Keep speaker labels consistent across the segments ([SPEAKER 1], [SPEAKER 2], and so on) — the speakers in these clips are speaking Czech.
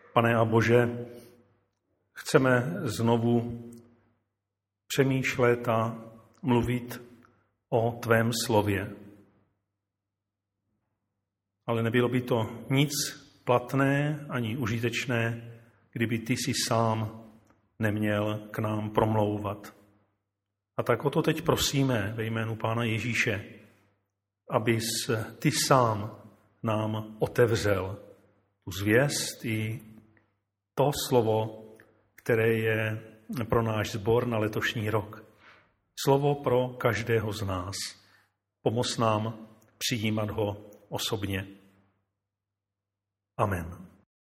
[SPEAKER 1] Pane a Bože, chceme znovu přemýšlet a mluvit o tvém slově. Ale nebylo by to nic platné ani užitečné, kdyby ty si sám neměl k nám promlouvat. A tak o to teď prosíme ve jménu Pána Ježíše, abys ty sám nám otevřel tu zvěst i to slovo, které je pro náš sbor na letošní rok. Slovo pro každého z nás. Pomoz nám přijímat ho osobně. Amen.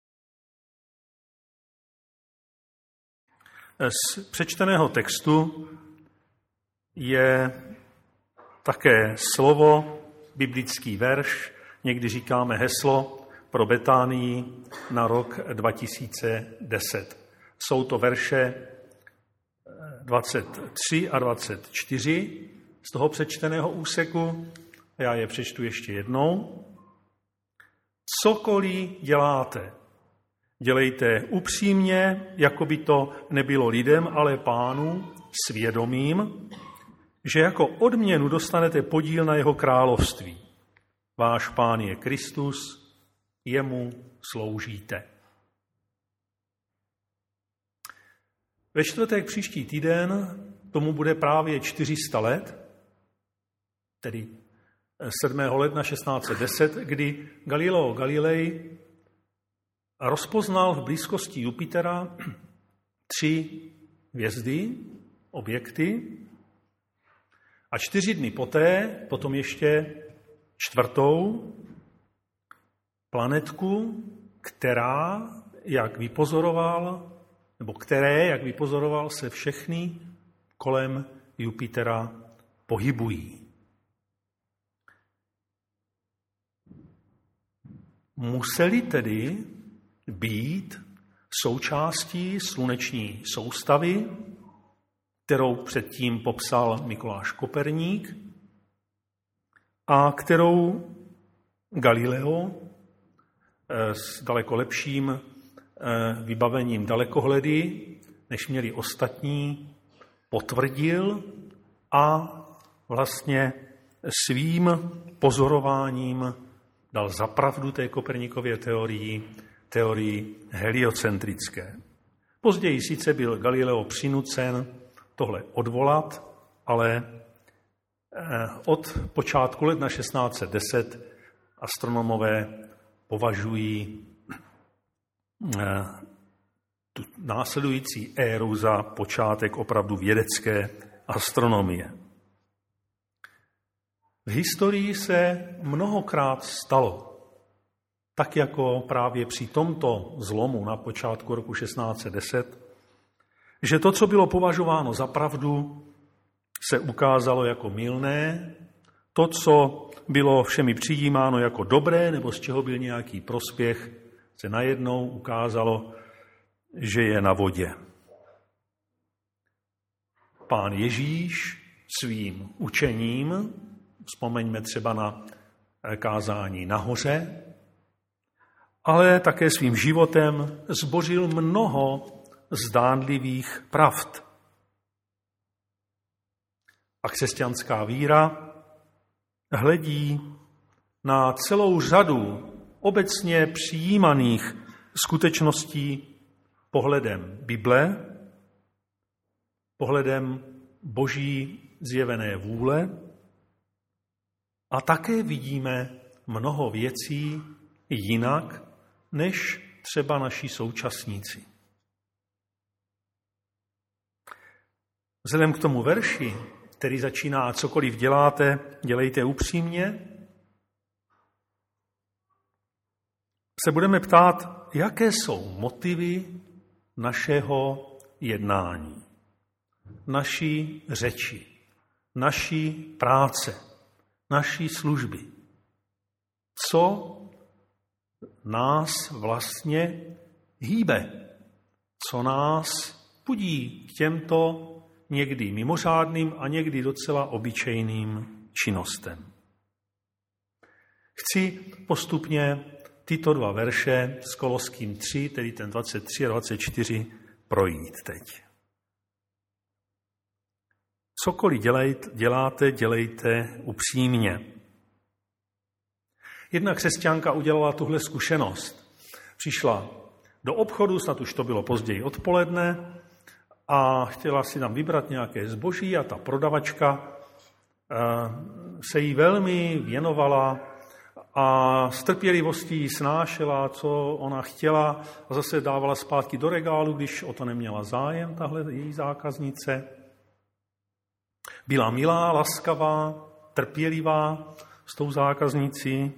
[SPEAKER 1] Z přečteného textu je také slovo, biblický verš, někdy říkáme heslo pro Betánii na rok 2010. Jsou to verše 23 a 24 z toho přečteného úseku. Já je přečtu ještě jednou. Cokoliv děláte, dělejte upřímně, jako by to nebylo lidem, ale Pánu, svědomím, že jako odměnu dostanete podíl na jeho království. Váš Pán je Kristus, jemu sloužíte. Ve čtvrtek příští týden tomu bude právě 400 let, tedy 7. ledna 1610, kdy Galileo Galilei rozpoznal v blízkosti Jupitera 3 hvězdy, objekty, a 4 dny poté, potom ještě 4. planetku, která, jak vypozoroval, se všechny kolem Jupitera pohybují. Museli tedy být součástí sluneční soustavy, kterou předtím popsal Mikuláš Koperník a kterou Galileo s daleko lepším vybavením dalekohledy, než měli ostatní, potvrdil a vlastně svým pozorováním dal zapravdu té Koperníkově teorii heliocentrické. Později sice byl Galileo přinucen tohle odvolat, ale od počátku ledna 1610 astronomové považují tu následující éru za počátek opravdu vědecké astronomie. V historii se mnohokrát stalo, tak jako právě při tomto zlomu na počátku roku 1610, že to, co bylo považováno za pravdu, se ukázalo jako mylné, to, co bylo všemi přijímáno jako dobré, nebo z čeho byl nějaký prospěch, se najednou ukázalo, že je na vodě. Pán Ježíš svým učením, vzpomeňme třeba na kázání nahoře, ale také svým životem zbořil mnoho zdánlivých pravd. A křesťanská víra hledí na celou řadu obecně přijímaných skutečností pohledem Bible, pohledem Boží zjevené vůle a také vidíme mnoho věcí jinak než třeba naši současníci. Vzhledem k tomu verši, který začíná cokoliv děláte, dělejte upřímně, se budeme ptát, jaké jsou motivy našeho jednání, naší řeči, naší práce, naší služby. Co nás vlastně hýbe, co nás budí k těmto někdy mimořádným a někdy docela obyčejným činnostem. Chci postupně tyto dva verše s Koloským 3, tedy ten 23 a 24, projít teď. Cokoliv děláte, dělejte upřímně. Jedna křesťanka udělala tuhle zkušenost. Přišla do obchodu, snad už to bylo později odpoledne, a chtěla si tam vybrat nějaké zboží a ta prodavačka se jí velmi věnovala a s trpělivostí snášela, co ona chtěla, a zase dávala zpátky do regálu, když o to neměla zájem, tahle její zákaznice. Byla milá, laskavá, trpělivá s tou zákaznicí.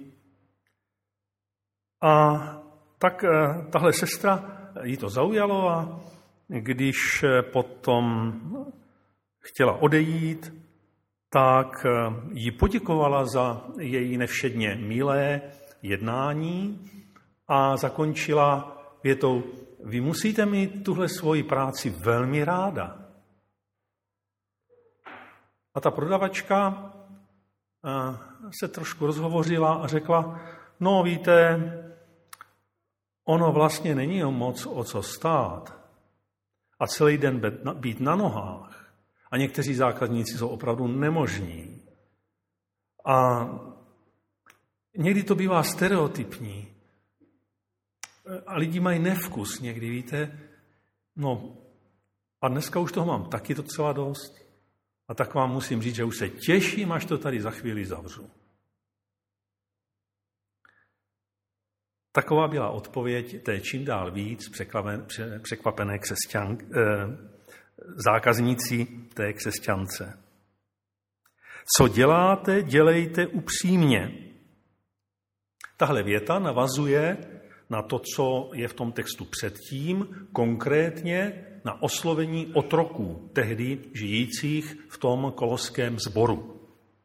[SPEAKER 1] A tak tahle sestra jí to zaujalo, a když potom chtěla odejít, tak jí poděkovala za její nevšedně milé jednání a zakončila větou: vy musíte mít tuhle svoji práci velmi ráda. A ta prodavačka se trošku rozhovořila a řekla: no víte, ono vlastně není moc o co stát a celý den být na nohách. A někteří zákazníci jsou opravdu nemožní. A někdy to bývá stereotypní. A lidi mají nevkus někdy, víte. No a dneska už toho mám taky docela dost. A tak vám musím říct, že už se těším, až to tady za chvíli zavřu. Taková byla odpověď té čím dál víc překvapené zákazníci té křesťance. Co děláte, dělejte upřímně. Tahle věta navazuje na to, co je v tom textu předtím, konkrétně na oslovení otroků, tehdy žijících v tom koloském sboru.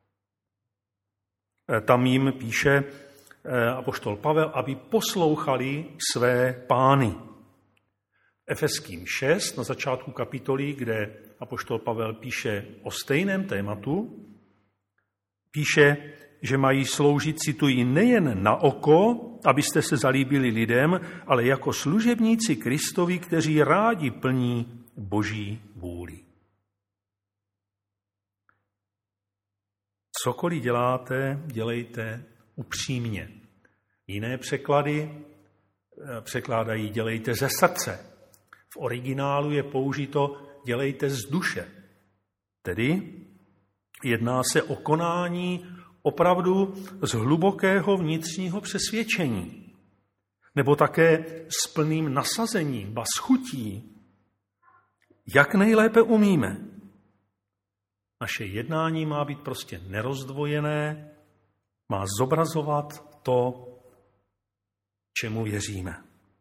[SPEAKER 1] Tam jim píše apoštol Pavel, aby poslouchali své pány. Efeským 6, na začátku kapitoly, kde apoštol Pavel píše o stejném tématu, píše, že mají sloužit, cituji, nejen na oko, abyste se zalíbili lidem, ale jako služebníci Kristovi, kteří rádi plní Boží vůli. Cokoliv děláte, dělejte upřímně. Jiné překlady překládají dělejte ze srdce. V originálu je použito dělejte z duše. Tedy jedná se o konání opravdu z hlubokého vnitřního přesvědčení. Nebo také s plným nasazením, ba s chutí, jak nejlépe umíme. Naše jednání má být prostě nerozdvojené, má zobrazovat to, čemu věříme.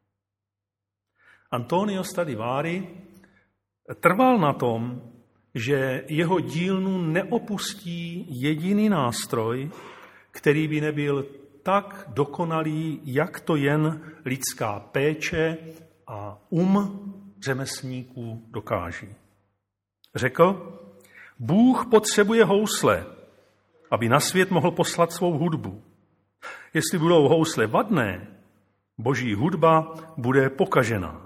[SPEAKER 1] Antonio Stradivari trval na tom, že jeho dílnu neopustí jediný nástroj, který by nebyl tak dokonalý, jak to jen lidská péče a řemeslníků dokáží. Řekl, Bůh potřebuje housle, aby na svět mohl poslat svou hudbu. Jestli budou housle vadné, Boží hudba bude pokažená.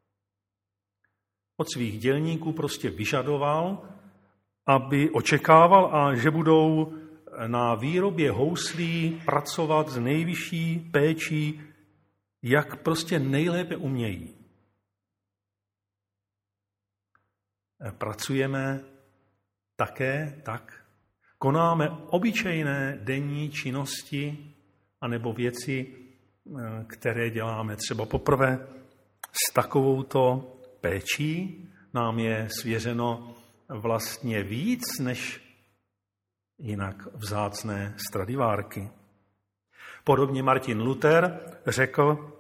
[SPEAKER 1] Od svých dělníků prostě vyžadoval, aby očekával, a že budou na výrobě houslí pracovat s nejvyšší péčí, jak prostě nejlépe umějí. Pracujeme také tak. Konáme obyčejné denní činnosti anebo věci, které děláme třeba poprvé s takovouto péčí. Nám je svěřeno vlastně víc než jinak vzácné Stradivárky. Podobně Martin Luther řekl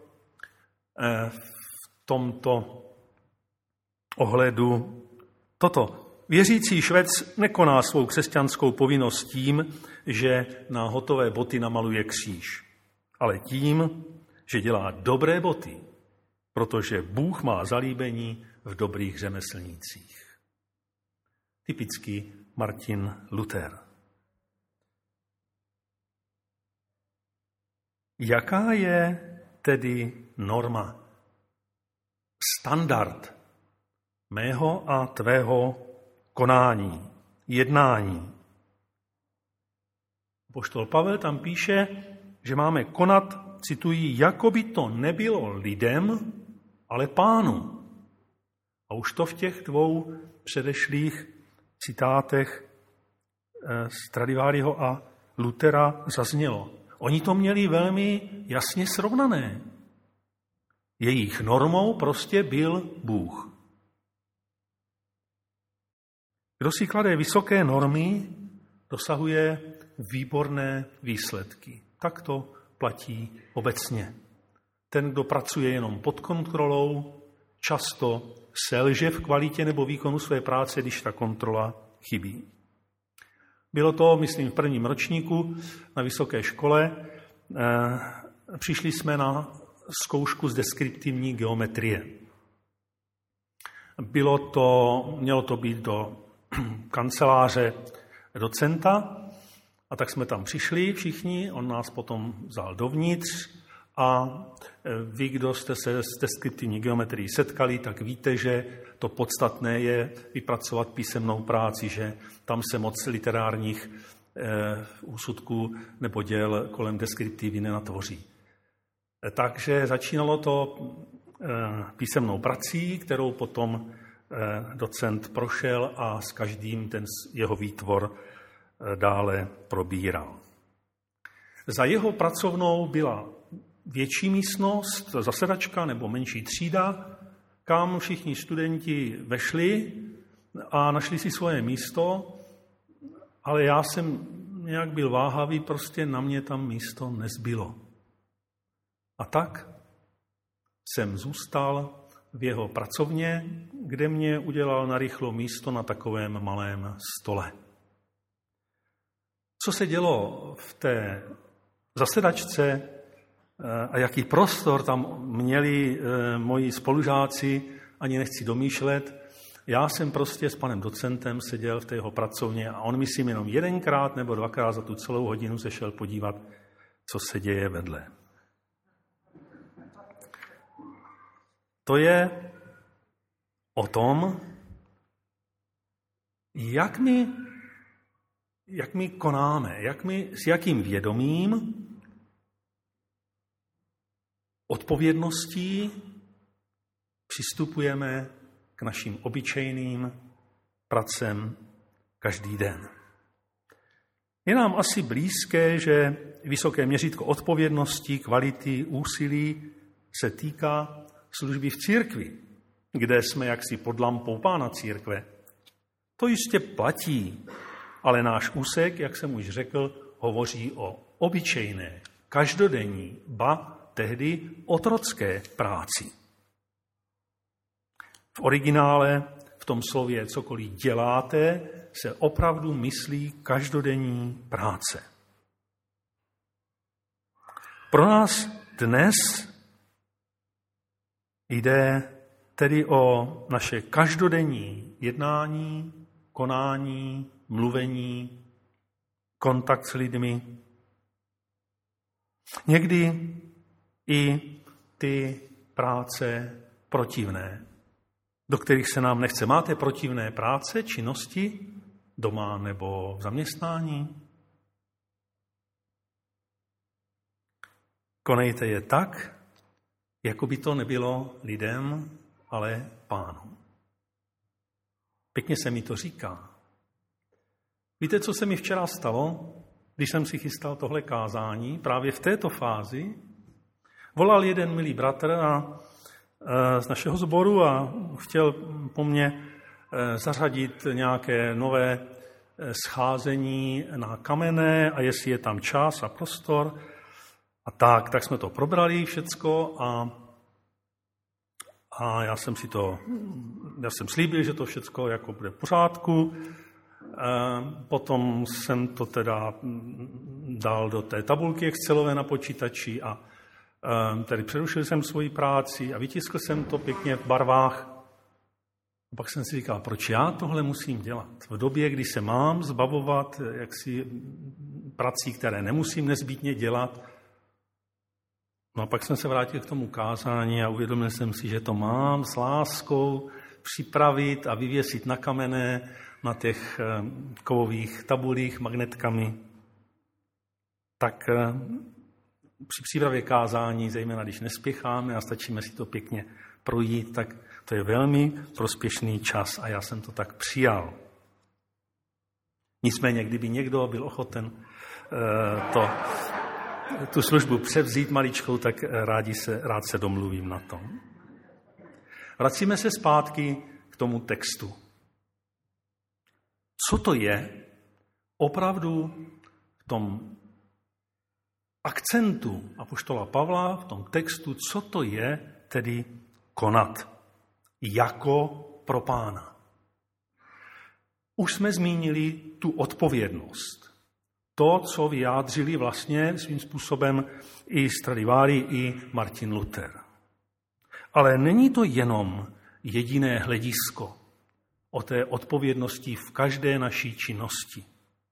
[SPEAKER 1] v tomto ohledu toto. Věřící Švec nekoná svou křesťanskou povinnost tím, že na hotové boty namaluje kříž, ale tím, že dělá dobré boty, protože Bůh má zalíbení v dobrých řemeslnících. Typicky Martin Luther. Jaká je tedy norma, standard mého a tvého konání, jednání? Apoštol Pavel tam píše, že máme konat, cituji, jako by to nebylo lidem, ale Pánu. A už to v těch dvou předešlých citátech Stradiváriho a Luthera zaznělo. Oni to měli velmi jasně srovnané. Jejich normou prostě byl Bůh. Kdo si klade vysoké normy, dosahuje výborné výsledky. Tak to platí obecně. Ten, kdo pracuje jenom pod kontrolou, často selže v kvalitě nebo výkonu své práce, když ta kontrola chybí. Bylo to, myslím, v prvním ročníku na vysoké škole. Přišli jsme na zkoušku z deskriptivní geometrie. Mělo to být do kanceláře docenta, a tak jsme tam přišli všichni, on nás potom vzal dovnitř a vy, kdo jste se s deskriptivní geometrií setkali, tak víte, že to podstatné je vypracovat písemnou práci, že tam se moc literárních úsudků nebo děl kolem deskriptivy nenatvoří. Takže začínalo to písemnou prací, kterou potom docent prošel a s každým ten jeho výtvor dále probíral. Za jeho pracovnou byla větší místnost, zasedačka nebo menší třída, kam všichni studenti vešli a našli si svoje místo, ale já jsem nějak byl váhavý, prostě na mě tam místo nezbylo. A tak jsem zůstal v jeho pracovně, kde mě udělal narychlo místo na takovém malém stole. Co se dělo v té zasedačce a jaký prostor tam měli moji spolužáci, ani nechci domýšlet. Já jsem prostě s panem docentem seděl v té jeho pracovně a on myslím jenom jedenkrát nebo dvakrát za tu celou hodinu se šel podívat, co se děje vedle. To je o tom, jak my konáme, s jakým vědomím, odpovědností přistupujeme k našim obyčejným pracem každý den. Je nám asi blízké, že vysoké měřítko odpovědnosti, kvality, úsilí se týká služby v církvi, kde jsme jaksi pod lampou Pána církve. To jistě platí, ale náš úsek, jak jsem už řekl, hovoří o obyčejné, každodenní, ba tehdy otrocké práci. V originále, v tom slově cokoliv děláte, se opravdu myslí každodenní práce. Pro nás dnes jde tedy o naše každodenní jednání, konání, mluvení, kontakt s lidmi. Někdy i ty práce protivné, do kterých se nám nechce. Máte protivné práce, činnosti, doma nebo v zaměstnání? Konejte je tak, jako by to nebylo lidem, ale Pánu. Pěkně se mi to říká. Víte, co se mi včera stalo, když jsem si chystal tohle kázání? Právě v této fázi volal jeden milý bratr z našeho sboru a chtěl po mně zařadit nějaké nové scházení na Kamenné a jestli je tam čas a prostor. A tak jsme to probrali všecko a já jsem slíbil, že to všecko jako bude v pořádku. Potom jsem to teda dal do té tabulky excelové na počítači a tedy přerušil jsem svoji práci a vytiskl jsem to pěkně v barvách. A pak jsem si říkal, proč já tohle musím dělat? V době, kdy se mám zbavovat jaksi prací, které nemusím nezbytně dělat. No a pak jsem se vrátil k tomu kázání a uvědomil jsem si, že to mám s láskou připravit a vyvěsit na kamene, na těch kovových tabulích magnetkami. Tak při přípravě kázání, zejména když nespěcháme a stačíme si to pěkně projít, tak to je velmi prospěšný čas a já jsem to tak přijal. Nicméně, kdyby někdo byl ochoten tu službu převzít maličkou, tak rád se domluvím na tom. Vracíme se zpátky k tomu textu. Co to je opravdu v tom akcentu apoštola Pavla, v tom textu, co to je tedy konat jako pro Pána? Už jsme zmínili tu odpovědnost. To, co vyjádřili vlastně svým způsobem i Stradivari, i Martin Luther. Ale není to jenom jediné hledisko o té odpovědnosti v každé naší činnosti.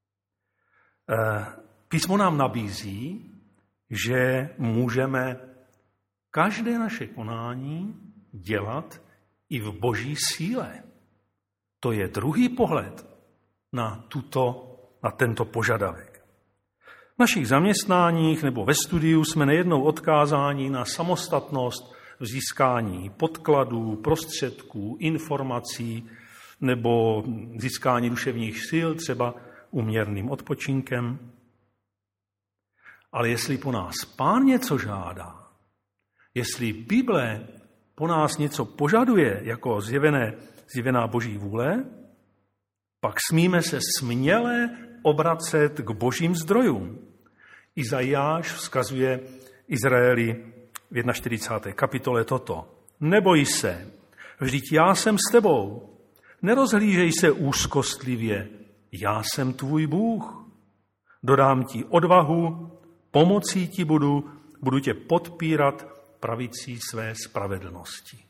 [SPEAKER 1] Písmo nám nabízí, že můžeme každé naše konání dělat i v Boží síle. To je druhý pohled na tento požadavek. V našich zaměstnáních nebo ve studiu jsme nejednou odkázáni na samostatnost v získání podkladů, prostředků, informací nebo získání duševních sil, třeba uměrným odpočinkem. Ale jestli po nás Pán něco žádá, jestli Bible po nás něco požaduje jako zjevená Boží vůle, pak smíme se směle obracet k Božím zdrojům. Izajáš vzkazuje Izraeli v 41. kapitole toto. Neboj se, vždyť já jsem s tebou. Nerozhlížej se úzkostlivě, já jsem tvůj Bůh. Dodám ti odvahu, pomocí ti budu tě podpírat pravicí své spravedlnosti.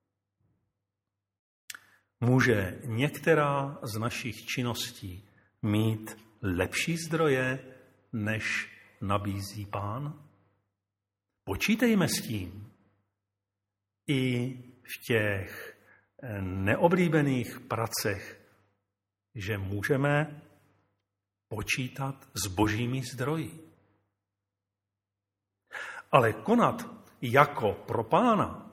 [SPEAKER 1] Může některá z našich činností mít lepší zdroje, než nabízí Pán? Počítejme s tím. I v těch neoblíbených pracech, že můžeme počítat s Božími zdroji. Ale konat jako pro Pána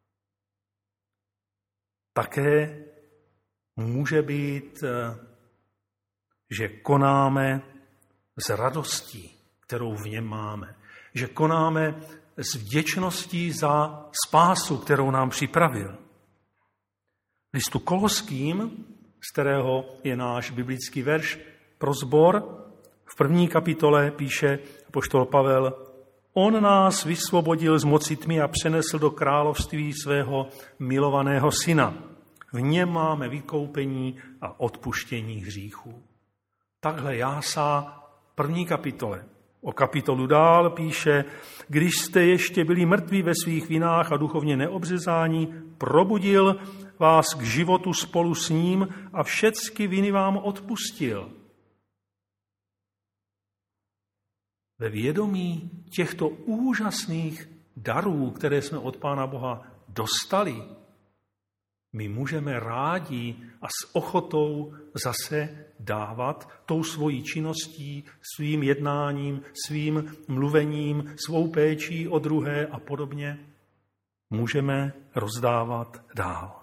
[SPEAKER 1] také může být, že konáme s radostí, kterou v něm máme. Že konáme s vděčností za spásu, kterou nám připravil. V listu Koloským, z kterého je náš biblický verš pro sbor, v 1. kapitole píše apoštol Pavel: On nás vysvobodil z moci tmy a přenesl do království svého milovaného syna. V něm máme vykoupení a odpuštění hříchů. Takhle jásá 1. kapitole. O kapitolu dál píše: Když jste ještě byli mrtví ve svých vinách a duchovně neobřezáni, probudil vás k životu spolu s ním a všecky viny vám odpustil. Ve vědomí těchto úžasných darů, které jsme od Pána Boha dostali, my můžeme rádi a s ochotou zase dávat tou svojí činností, svým jednáním, svým mluvením, svou péčí o druhé a podobně. Můžeme rozdávat dál.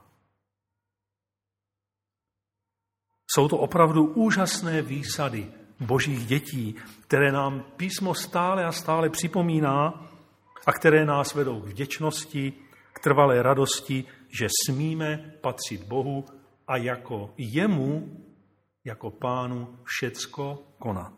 [SPEAKER 1] Jsou to opravdu úžasné výsady Božích dětí, které nám písmo stále a stále připomíná a které nás vedou k vděčnosti, k trvalé radosti, že smíme patřit Bohu a jako jemu, jako Pánu, všecko konat.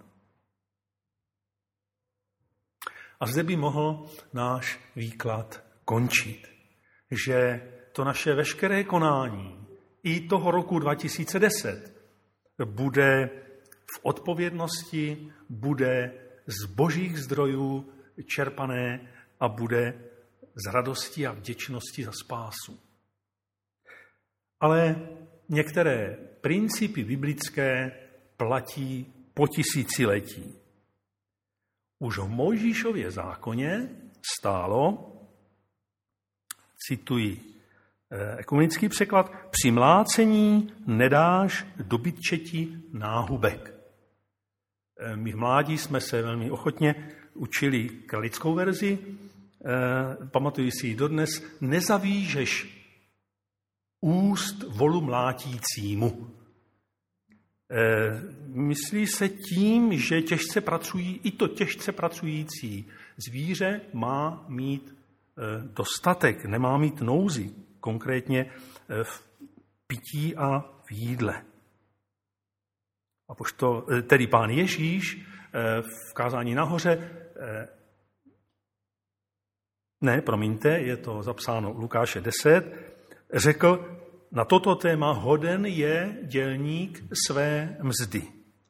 [SPEAKER 1] A zde by mohl náš výklad končit, že to naše veškeré konání i toho roku 2010 bude v odpovědnosti, bude z Božích zdrojů čerpané a bude z radosti a vděčnosti za spásu. Ale některé principy biblické platí po tisíciletí. Už v Mojžíšově zákoně stálo, cituji ekumenický překlad, při mlácení nedáš dobytčeti náhubek. My v mládí jsme se velmi ochotně učili kralickou verzi, pamatuji si ji dodnes, nezavížeš úst volu mlátícímu. Myslí se tím, že těžce pracující zvíře má mít dostatek, nemá mít nouzi, konkrétně v pití a v jídle. Tedy Pán Ježíš v kázání nahoře, je to zapsáno Lukáše 10, řekl, na toto téma hoden je dělník své mzdy.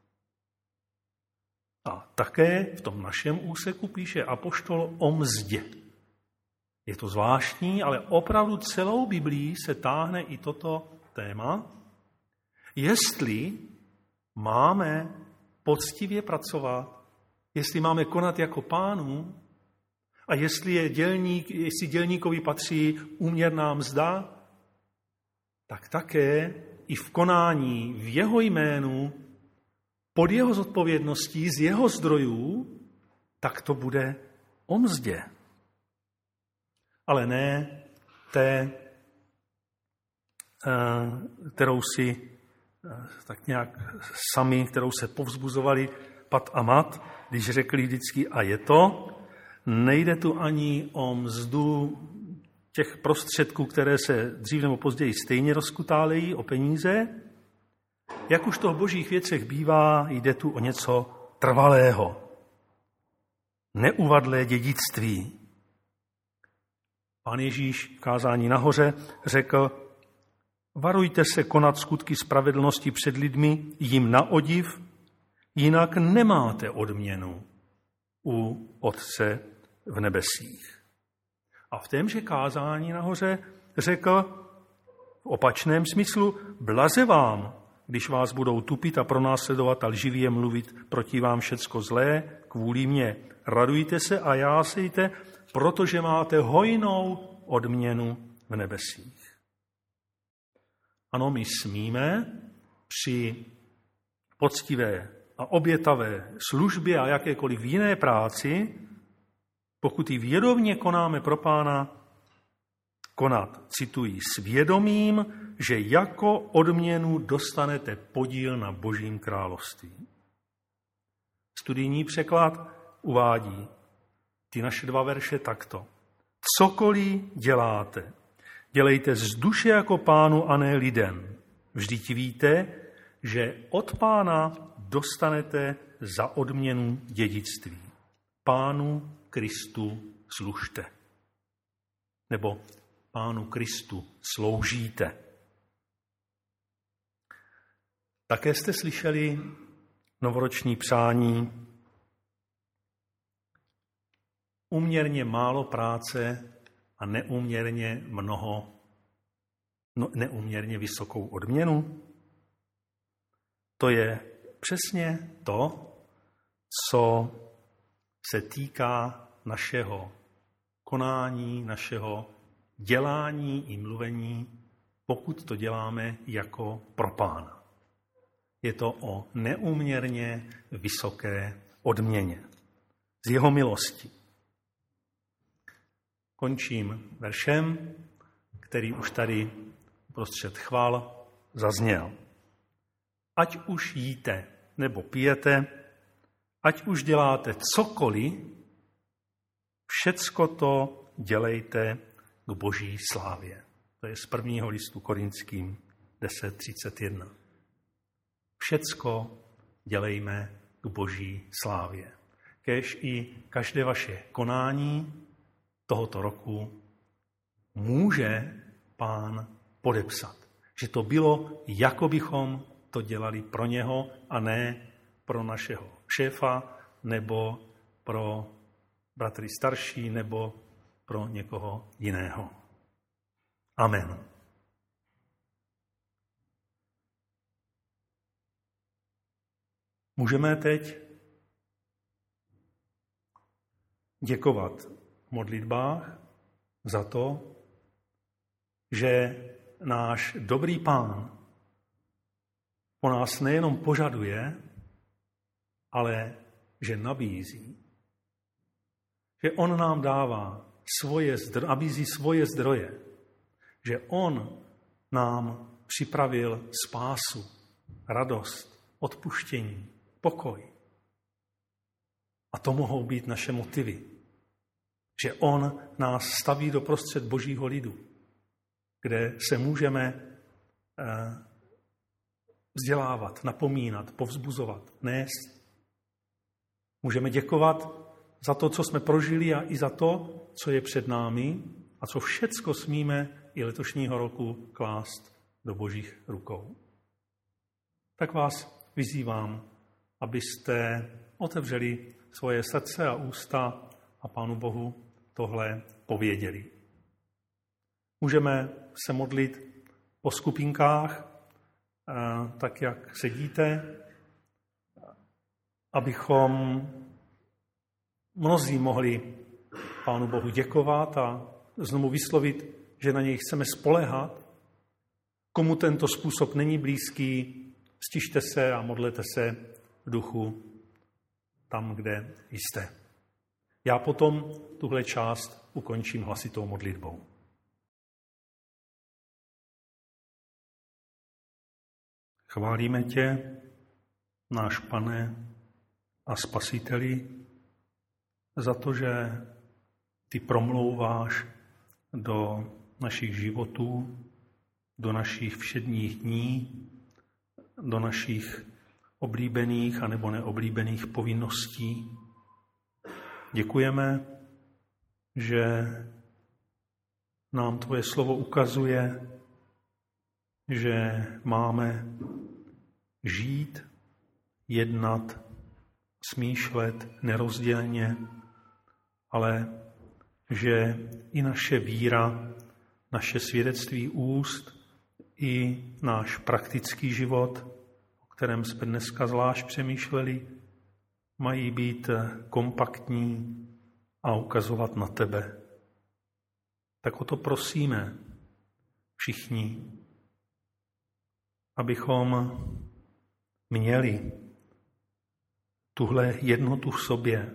[SPEAKER 1] A také v tom našem úseku píše apoštol o mzdě. Je to zvláštní, ale opravdu celou Biblii se táhne i toto téma. Jestli máme poctivě pracovat, jestli máme konat jako Pánu a jestli dělníkovi patří úměrná mzda, tak také i v konání v jeho jménu, pod jeho zodpovědností, z jeho zdrojů, tak to bude o mzdě. Ale ne té, kterou si tak nějak sami, kterou se povzbuzovali Pat a Mat, když řekli vždycky a je to, nejde tu ani o mzdu těch prostředků, které se dřív nebo později stejně rozkutálejí, o peníze. Jak už to v božích věcech bývá, jde tu o něco trvalého. Neuvadlé dědictví. Pán Ježíš v kázání nahoře řekl, varujte se konat skutky spravedlnosti před lidmi, jim na odiv, jinak nemáte odměnu u Otce v nebesích. A v témže kázání nahoře řekl v opačném smyslu, blaze vám, když vás budou tupit a pronásledovat a lživě mluvit proti vám všecko zlé, kvůli mně. Radujte se a jásejte, protože máte hojnou odměnu v nebesích. Ano, my smíme při poctivé a obětavé službě a jakékoliv jiné práci, pokud ji vědomě konáme pro Pána, konat, cituji, s vědomím, že jako odměnu dostanete podíl na Božím království. Studijní překlad uvádí ty naše 2 verše takto. Cokoliv děláte, dělejte z duše jako Pánu a ne lidem. Vždyť víte, že od Pána dostanete za odměnu dědictví. Pánu Kristu služte. Nebo Pánu Kristu sloužíte. Také jste slyšeli novoroční přání. Úměrně málo práce a neúměrně vysokou odměnu. To je přesně to, co se týká našeho konání, našeho dělání i mluvení, pokud to děláme jako pro Pána. Je to o neúměrně vysoké odměně z jeho milosti. Končím veršem, který už tady prostřed chval zazněl. Ať už jíte nebo pijete, ať už děláte cokoliv, všecko to dělejte k Boží slávě. To je z 1. listu Korinským 10:31. Všecko dělejme k Boží slávě. Kéž i každé vaše konání tohoto roku může Pán podepsat. Že to bylo, jako bychom to dělali pro něho a ne pro našeho šéfa nebo pro bratry starší nebo pro někoho jiného. Amen. Můžeme teď děkovat modlitbách za to, že náš dobrý Pán po nás nejenom požaduje, ale že nabízí. Že on nám dává nabízí svoje zdroje. Že on nám připravil spásu, radost, odpuštění, pokoj. A to mohou být naše motivy. Že on nás staví do prostřed Božího lidu, kde se můžeme vzdělávat, napomínat, povzbuzovat, nést. Můžeme děkovat za to, co jsme prožili a i za to, co je před námi a co všecko smíme i letošního roku klást do Božích rukou. Tak vás vyzývám, abyste otevřeli svoje srdce a ústa a Pánu Bohu tohle pověděli. Můžeme se modlit po skupinkách, tak jak sedíte, abychom mnozí mohli Pánu Bohu děkovat a znovu vyslovit, že na něj chceme spoléhat. Komu tento způsob není blízký, stište se a modlete se v duchu tam, kde jste. Já potom tuhle část ukončím hlasitou modlitbou. Chválíme tě, náš Pane a Spasiteli, za to, že ty promlouváš do našich životů, do našich všedních dní, do našich oblíbených a nebo neoblíbených povinností. Děkujeme, že nám tvoje slovo ukazuje, že máme žít, jednat, smýšlet nerozděleně, ale že i naše víra, naše svědectví úst, i náš praktický život, o kterém jsme dneska zvlášť přemýšleli, mají být kompaktní a ukazovat na tebe. Tak o to prosíme všichni, abychom měli tuhle jednotu v sobě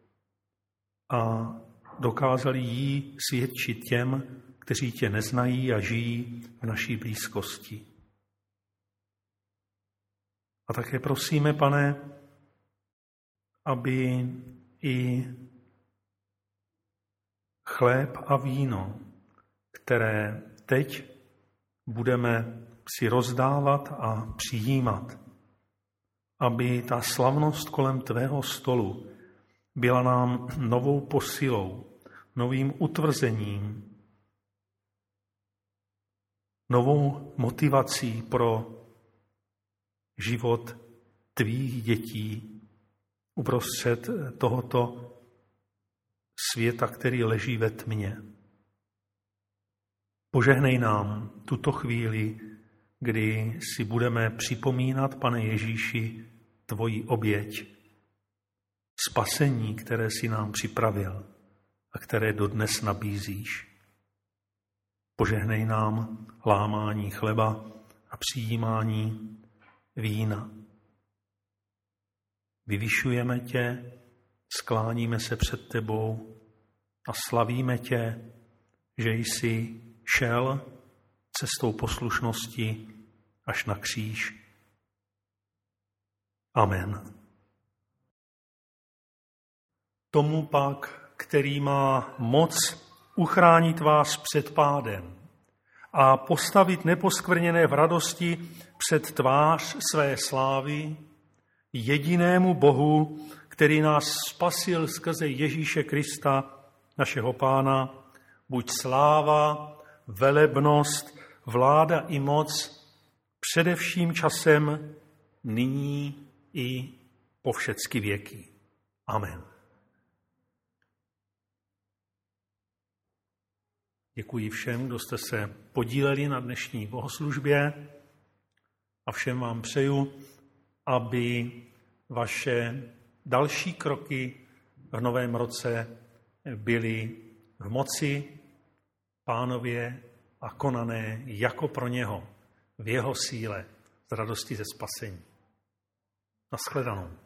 [SPEAKER 1] a dokázali jí svědčit těm, kteří tě neznají a žijí v naší blízkosti. A také prosíme, Pane, aby i chléb a víno, které teď budeme si rozdávat a přijímat, aby ta slavnost kolem tvého stolu byla nám novou posilou, novým utvrzením, novou motivací pro život tvých dětí uprostřed tohoto světa, který leží ve tmě. Požehnej nám tuto chvíli, kdy si budeme připomínat, Pane Ježíši, tvoji oběť, spasení, které si nám připravil a které dodnes nabízíš. Požehnej nám lámání chleba a přijímání vína. Vyvyšujeme tě, skláníme se před tebou a slavíme tě, že jsi šel cestou poslušnosti až na kříž. Amen. Tomu pak, který má moc uchránit vás před pádem a postavit neposkvrněné v radosti před tvář své slávy, jedinému Bohu, který nás spasil skrze Ježíše Krista, našeho Pána, buď sláva, velebnost, vláda i moc, především časem, nyní i po všecky věky. Amen. Děkuji všem, kdo jste se podíleli na dnešní bohoslužbě a všem vám přeju, aby vaše další kroky v novém roce byly v moci Pánově a konané jako pro něho, v jeho síle, z radosti ze spasení. Naschledanou.